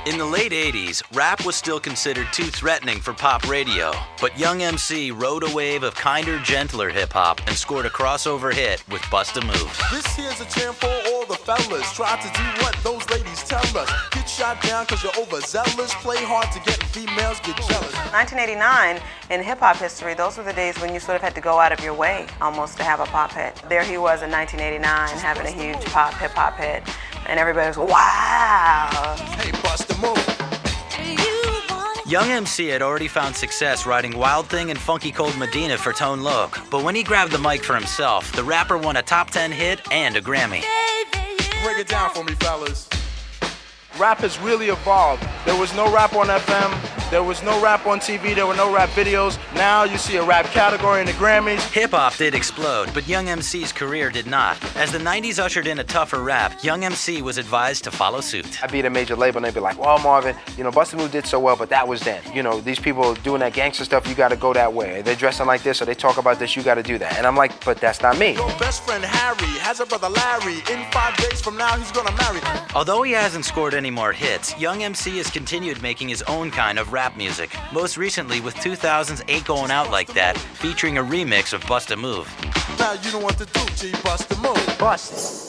In the late 80s, rap was still considered too threatening for pop radio, but Young MC rode a wave of kinder, gentler hip-hop and scored a crossover hit with Bust a Move. This here's a chant for all the fellas. Try to do what those ladies tell us. Get shot down cause you're overzealous. Play hard to get females get jealous. 1989, in hip-hop history, those were the days when you sort of had to go out of your way almost to have a pop hit. There he was in 1989 having a huge pop, hip-hop hit. And everybody was, wow. Hey, bust a move. Young MC had already found success writing Wild Thing and Funky Cold Medina for Tone Loc, but when he grabbed the mic for himself, the rapper won a top 10 hit and a Grammy. Break it down for me, fellas. Rap has really evolved. There was no rap on FM, there was no rap on TV, there were no rap videos. Now you see a rap category in the Grammys. Hip-hop did explode, but Young MC's career did not. As the 90s ushered in a tougher rap, Young MC was advised to follow suit. I'd be at a major label and they'd be like, well, Marvin, Bust a Move did so well, but that was then. These people doing that gangster stuff, you gotta go that way. They're dressing like this or they talk about this, you gotta do that. And I'm like, but that's not me. Your best friend Harry has a brother Larry. In 5 days from now, he's gonna marry. Although he hasn't scored any more hits, Young MC has continued making his own kind of rap music, most recently with 2000's Ain't Going Out Like That, featuring a remix of Bust a Move. Now you know what to do, G, bust a move. Bust.